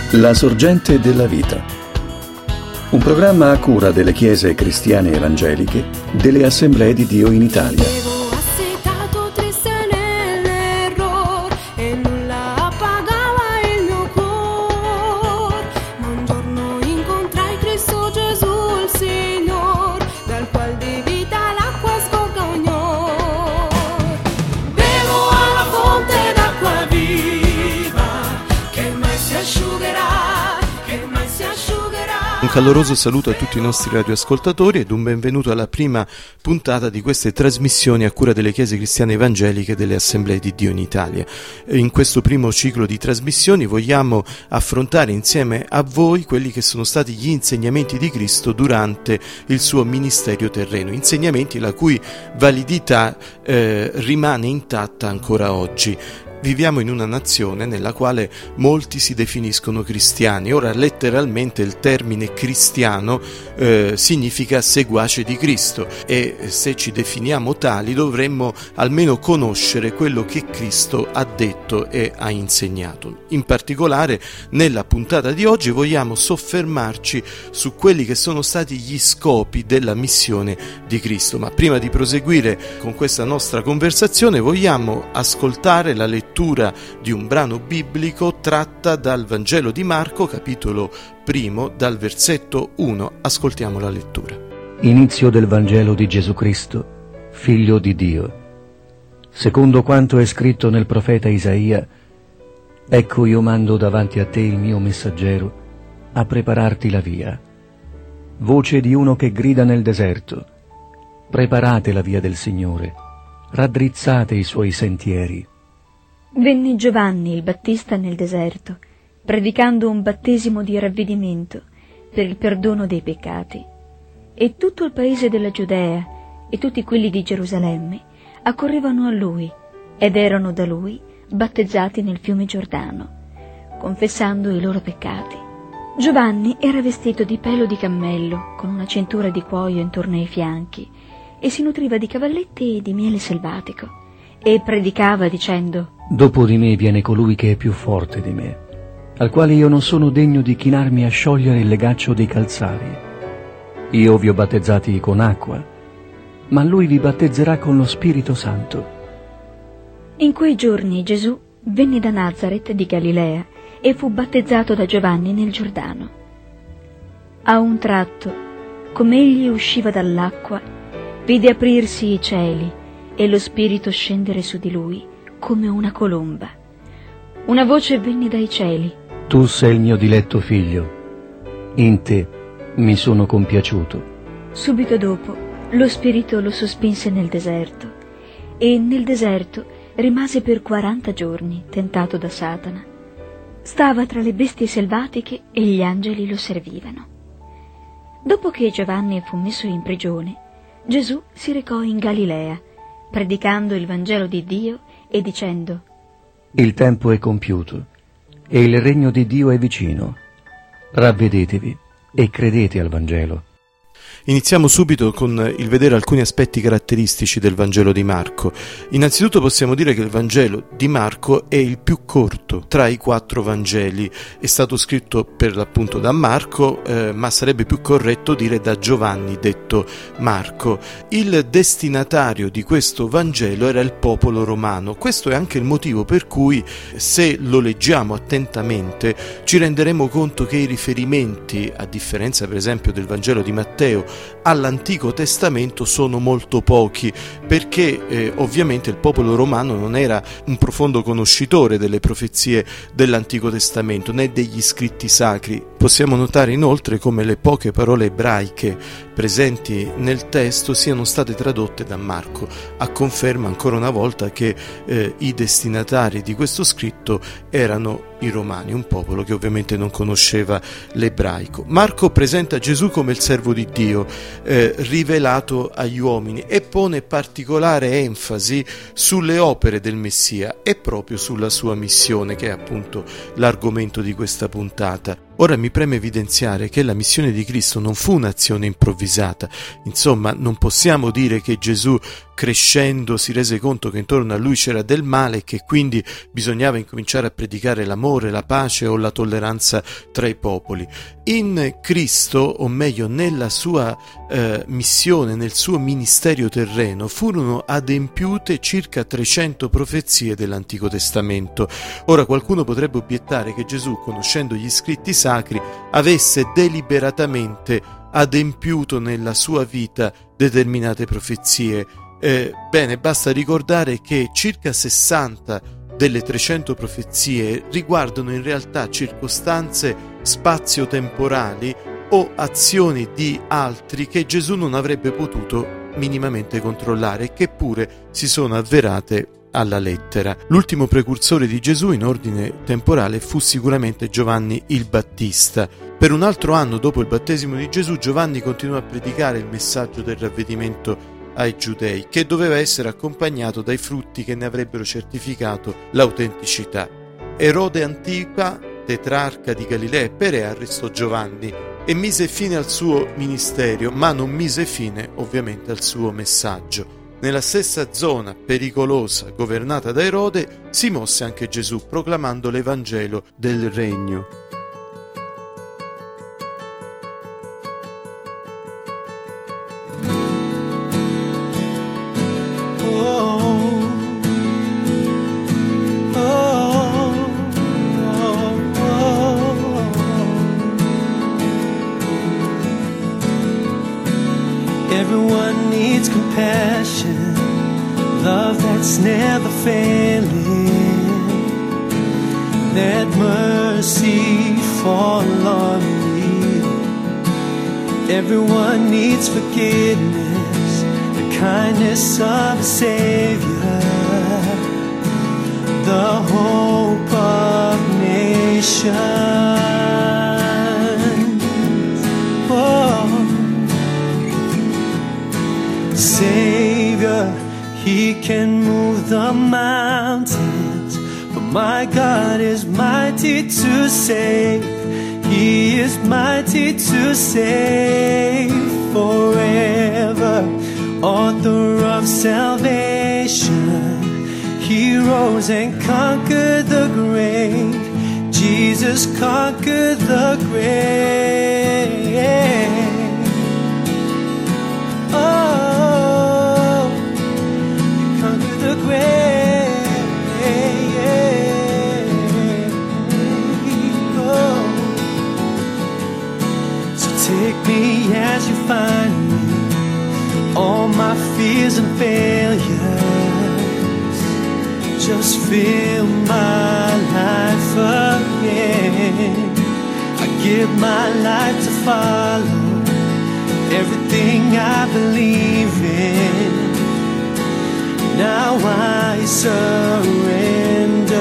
La sorgente della vita. Un programma a cura delle chiese cristiane evangeliche delle Assemblee di Dio in Italia. Un caloroso saluto a tutti i nostri radioascoltatori ed un benvenuto alla prima puntata di queste trasmissioni a cura delle chiese cristiane evangeliche delle Assemblee di Dio in Italia. In questo primo ciclo di trasmissioni vogliamo affrontare insieme a voi quelli che sono stati gli insegnamenti di Cristo durante il suo ministero terreno, insegnamenti la cui validità rimane intatta ancora oggi. Viviamo in una nazione nella quale molti si definiscono cristiani. Ora, letteralmente il termine cristiano significa seguace di Cristo e se ci definiamo tali dovremmo almeno conoscere quello che Cristo ha detto e ha insegnato. In particolare, nella puntata di oggi vogliamo soffermarci su quelli che sono stati gli scopi della missione di Cristo. Ma prima di proseguire con questa nostra conversazione vogliamo ascoltare la lettura di un brano biblico tratta dal Vangelo di Marco, capitolo 1, dal versetto 1. Ascoltiamo la lettura. Inizio del Vangelo di Gesù Cristo, Figlio di Dio. Secondo quanto è scritto nel profeta Isaia, ecco io mando davanti a te il mio messaggero a prepararti la via. Voce di uno che grida nel deserto, preparate la via del Signore, raddrizzate i suoi sentieri. Venne Giovanni il Battista nel deserto, predicando un battesimo di ravvedimento per il perdono dei peccati. E tutto il paese della Giudea e tutti quelli di Gerusalemme accorrevano a lui ed erano da lui battezzati nel fiume Giordano, confessando i loro peccati. Giovanni era vestito di pelo di cammello, con una cintura di cuoio intorno ai fianchi, e si nutriva di cavalletti e di miele selvatico, e predicava dicendo: Dopo di me viene colui che è più forte di me, al quale io non sono degno di chinarmi a sciogliere il legaccio dei calzari. Io vi ho battezzati con acqua, ma lui vi battezzerà con lo Spirito Santo. In quei giorni Gesù venne da Nazaret di Galilea e fu battezzato da Giovanni nel Giordano. A un tratto, come egli usciva dall'acqua, vide aprirsi i cieli e lo Spirito scendere su di lui come una colomba. Una voce venne dai cieli: Tu sei il mio diletto figlio, in te mi sono compiaciuto. Subito dopo lo Spirito lo sospinse nel deserto, e nel deserto rimase per 40 giorni tentato da Satana. Stava tra le bestie selvatiche e gli angeli lo servivano. Dopo che Giovanni fu messo in prigione, Gesù si recò in Galilea, predicando il Vangelo di Dio e dicendo: Il tempo è compiuto e il regno di Dio è vicino. Ravvedetevi e credete al Vangelo. Iniziamo subito con il vedere alcuni aspetti caratteristici del Vangelo di Marco. Innanzitutto possiamo dire che il Vangelo di Marco è il più corto tra i 4 Vangeli. È stato scritto per l'appunto da Marco, ma sarebbe più corretto dire da Giovanni, detto Marco. Il destinatario di questo Vangelo era il popolo romano. Questo è anche il motivo per cui, se lo leggiamo attentamente, ci renderemo conto che i riferimenti, a differenza per esempio del Vangelo di Matteo, all'Antico Testamento sono molto pochi, perché ovviamente il popolo romano non era un profondo conoscitore delle profezie dell'Antico Testamento né degli scritti sacri. Possiamo notare inoltre come le poche parole ebraiche presenti nel testo siano state tradotte da Marco, a conferma ancora una volta che i destinatari di questo scritto erano i romani, un popolo che ovviamente non conosceva l'ebraico. Marco presenta Gesù come il servo di Dio, rivelato agli uomini, e pone particolare enfasi sulle opere del Messia e proprio sulla sua missione, che è appunto l'argomento di questa puntata. Ora mi preme evidenziare che la missione di Cristo non fu un'azione improvvisata. Insomma, non possiamo dire che Gesù crescendo si rese conto che intorno a lui c'era del male e che quindi bisognava incominciare a predicare l'amore, la pace o la tolleranza tra i popoli. In Cristo, o meglio nella sua missione, nel suo ministero terreno, furono adempiute circa 300 profezie dell'Antico Testamento. Ora qualcuno potrebbe obiettare che Gesù, conoscendo gli scritti sacri, avesse deliberatamente adempiuto nella sua vita determinate profezie. Bene, basta ricordare che circa 60 delle 300 profezie riguardano in realtà circostanze spazio-temporali o azioni di altri che Gesù non avrebbe potuto minimamente controllare e che pure si sono avverate alla lettera. L'ultimo precursore di Gesù in ordine temporale fu sicuramente Giovanni il Battista. Per un altro anno dopo il battesimo di Gesù, Giovanni continuò a predicare il messaggio del ravvedimento ai giudei, che doveva essere accompagnato dai frutti che ne avrebbero certificato l'autenticità. Erode Antipa, tetrarca di Galilea e Perea, arrestò Giovanni e mise fine al suo ministero, ma non mise fine ovviamente al suo messaggio. Nella stessa zona pericolosa governata da Erode si mosse anche Gesù, proclamando l'Evangelo del Regno. Everyone needs compassion, love that's never failing. Let mercy fall on me. Everyone needs forgiveness, the kindness of a Savior, the hope of nations. Oh, Savior, He can move the mountains, but my God is mighty to save. He is mighty to save forever. Author of salvation, He rose and conquered the grave. Jesus conquered the grave. Oh, you conquered the grave. Oh. So take me as you find me, all my fears and failures. Just fill my life again. I give my life to follow everything I believe in. Now I surrender.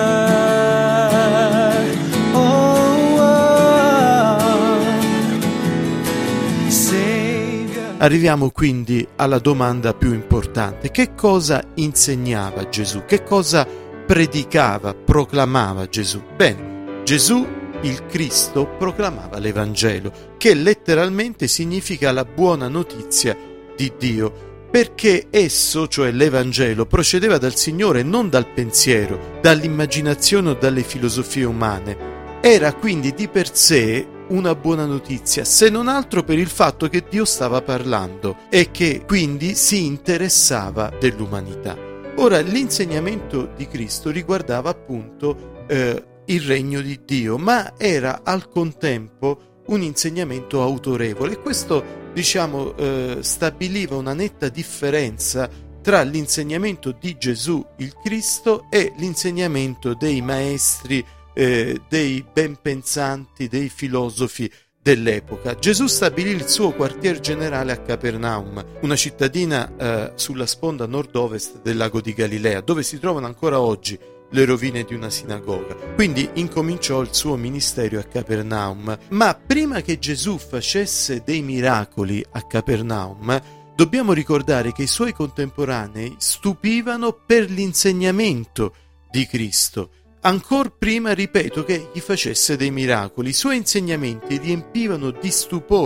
Savior. Arriviamo quindi alla domanda più importante: che cosa insegnava Gesù? Che cosa predicava, proclamava Gesù? Bene, Gesù, il Cristo, proclamava l'Evangelo, che letteralmente significa la buona notizia di Dio, perché esso, cioè l'Evangelo, procedeva dal Signore, non dal pensiero, dall'immaginazione o dalle filosofie umane. Era quindi di per sé una buona notizia, se non altro per il fatto che Dio stava parlando e che quindi si interessava dell'umanità. Ora, l'insegnamento di Cristo riguardava appunto il regno di Dio, ma era al contempo un insegnamento autorevole, e questo stabiliva una netta differenza tra l'insegnamento di Gesù il Cristo e l'insegnamento dei maestri, dei ben pensanti, dei filosofi dell'epoca. Gesù stabilì il suo quartier generale a Capernaum, una cittadina sulla sponda nord-ovest del lago di Galilea, dove si trovano ancora oggi le rovine di una sinagoga. Quindi incominciò il suo ministero a Capernaum. Ma prima che Gesù facesse dei miracoli a Capernaum, dobbiamo ricordare che i suoi contemporanei stupivano per l'insegnamento di Cristo. Ancor prima, ripeto, che egli facesse dei miracoli, i suoi insegnamenti riempivano di stupore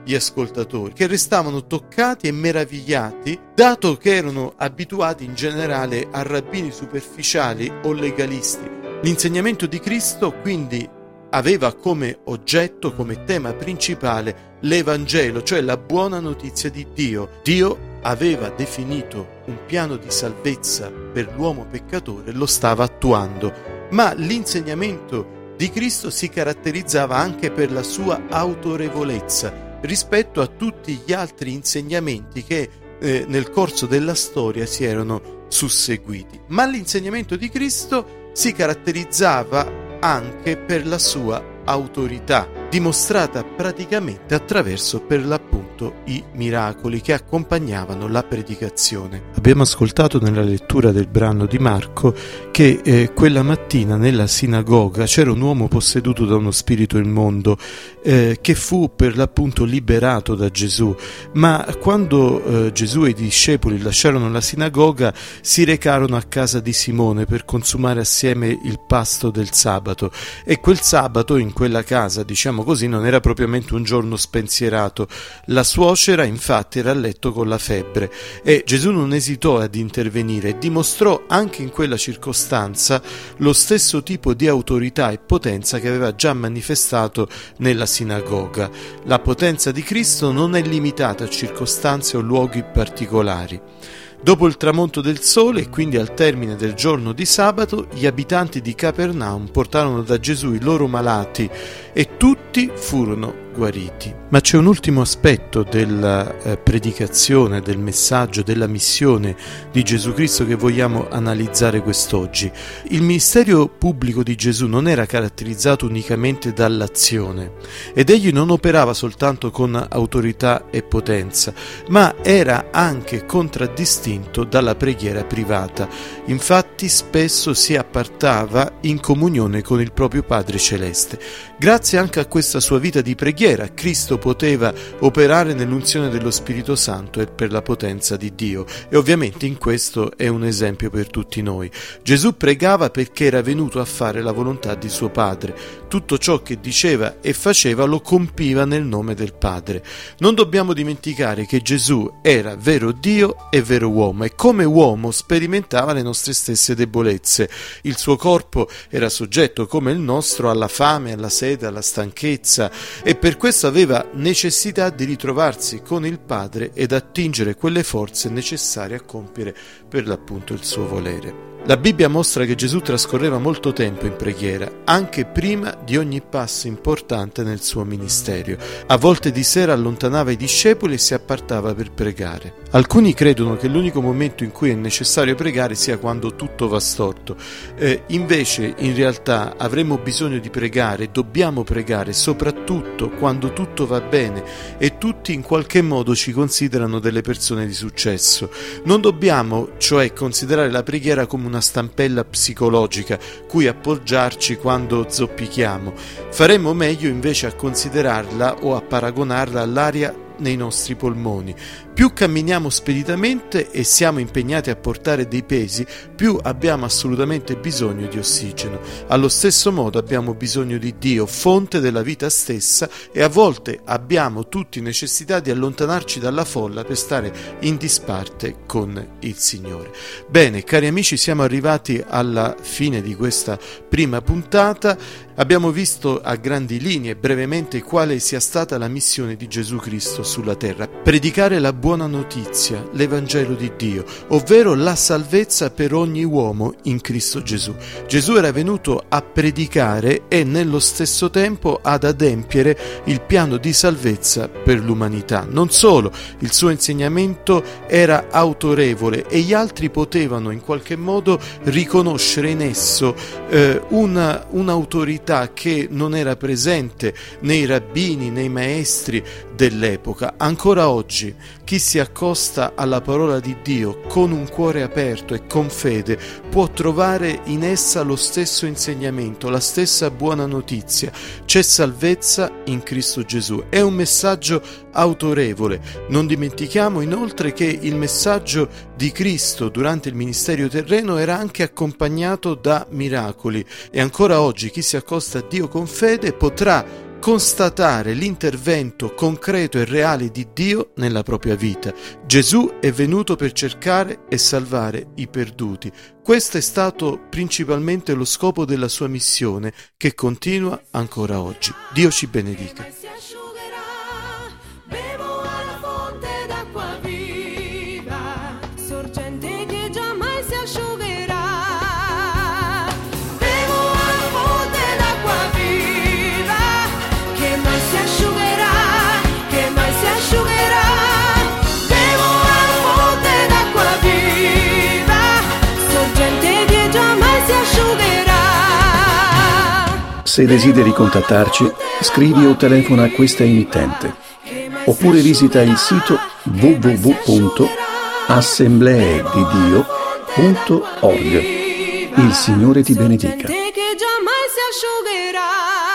gli ascoltatori, che restavano toccati e meravigliati, dato che erano abituati in generale a rabbini superficiali o legalisti. L'insegnamento di Cristo quindi aveva come oggetto, come tema principale, l'Evangelo, cioè la buona notizia di Dio. Dio aveva definito un piano di salvezza per l'uomo peccatore e lo stava attuando, ma l'insegnamento di Cristo si caratterizzava anche per la sua autorevolezza rispetto a tutti gli altri insegnamenti che nel corso della storia si erano susseguiti. Ma l'insegnamento di Cristo si caratterizzava anche per la sua autorità, dimostrata praticamente attraverso per l'appunto i miracoli che accompagnavano la predicazione. Abbiamo ascoltato nella lettura del brano di Marco che quella mattina nella sinagoga c'era un uomo posseduto da uno spirito immondo che fu per l'appunto liberato da Gesù, ma quando Gesù e i discepoli lasciarono la sinagoga si recarono a casa di Simone per consumare assieme il pasto del sabato, e quel sabato in quella casa, diciamo così, non era propriamente un giorno spensierato. La suocera infatti era a letto con la febbre e Gesù non esitò ad intervenire e dimostrò anche in quella circostanza lo stesso tipo di autorità e potenza che aveva già manifestato nella sinagoga. La potenza di Cristo non è limitata a circostanze o luoghi particolari. Dopo il tramonto del sole, e quindi al termine del giorno di sabato, gli abitanti di Capernaum portarono da Gesù i loro malati e tutti furono guariti. Ma c'è un ultimo aspetto della predicazione, del messaggio, della missione di Gesù Cristo che vogliamo analizzare quest'oggi. Il ministero pubblico di Gesù non era caratterizzato unicamente dall'azione ed egli non operava soltanto con autorità e potenza, ma era anche contraddistinto dalla preghiera privata. Infatti spesso si appartava in comunione con il proprio Padre Celeste. Grazie anche a questa sua vita di preghiera, Cristo poteva operare nell'unzione dello Spirito Santo e per la potenza di Dio, e ovviamente in questo è un esempio per tutti noi. Gesù pregava perché era venuto a fare la volontà di suo Padre. Tutto ciò che diceva e faceva lo compiva nel nome del Padre. Non dobbiamo dimenticare che Gesù era vero Dio e vero uomo, e come uomo sperimentava le nostre stesse debolezze. Il suo corpo era soggetto come il nostro alla fame, alla sete, alla stanchezza, e per questo aveva necessità di ritrovarsi con il Padre ed attingere quelle forze necessarie a compiere per l'appunto il suo volere. La Bibbia mostra che Gesù trascorreva molto tempo in preghiera, anche prima di ogni passo importante nel suo ministero. A volte di sera allontanava i discepoli e si appartava per pregare. Alcuni credono che l'unico momento in cui è necessario pregare sia quando tutto va storto. Invece, in realtà, avremo bisogno di pregare, dobbiamo pregare, soprattutto quando tutto va bene e tutti in qualche modo ci considerano delle persone di successo. Non dobbiamo, cioè, considerare la preghiera come una stampella psicologica cui appoggiarci quando zoppichiamo. Faremmo meglio invece a considerarla o a paragonarla all'aria nei nostri polmoni. Più camminiamo speditamente e siamo impegnati a portare dei pesi, più abbiamo assolutamente bisogno di ossigeno. Allo stesso modo abbiamo bisogno di Dio, fonte della vita stessa, e a volte abbiamo tutti necessità di allontanarci dalla folla per stare in disparte con il Signore. Bene, cari amici, siamo arrivati alla fine di questa prima puntata. Abbiamo visto a grandi linee, brevemente, quale sia stata la missione di Gesù Cristo sulla terra: predicare la buona notizia, l'Evangelo di Dio, ovvero la salvezza per ogni uomo in Cristo Gesù. Gesù era venuto a predicare e nello stesso tempo ad adempiere il piano di salvezza per l'umanità. Non solo, il suo insegnamento era autorevole e gli altri potevano in qualche modo riconoscere in esso un'autorità che non era presente nei rabbini, nei maestri dell'epoca. Ancora oggi chi si accosta alla parola di Dio con un cuore aperto e con fede può trovare in essa lo stesso insegnamento, la stessa buona notizia. C'è salvezza in Cristo Gesù. È un messaggio autorevole. Non dimentichiamo inoltre che il messaggio di Cristo durante il ministero terreno era anche accompagnato da miracoli, e ancora oggi chi si accosta a Dio con fede potrà constatare l'intervento concreto e reale di Dio nella propria vita. Gesù è venuto per cercare e salvare i perduti. Questo è stato principalmente lo scopo della sua missione, che continua ancora oggi. Dio ci benedica. Se desideri contattarci, scrivi o telefona a questa emittente, oppure visita il sito www.assembleedidio.org. Il Signore ti benedica.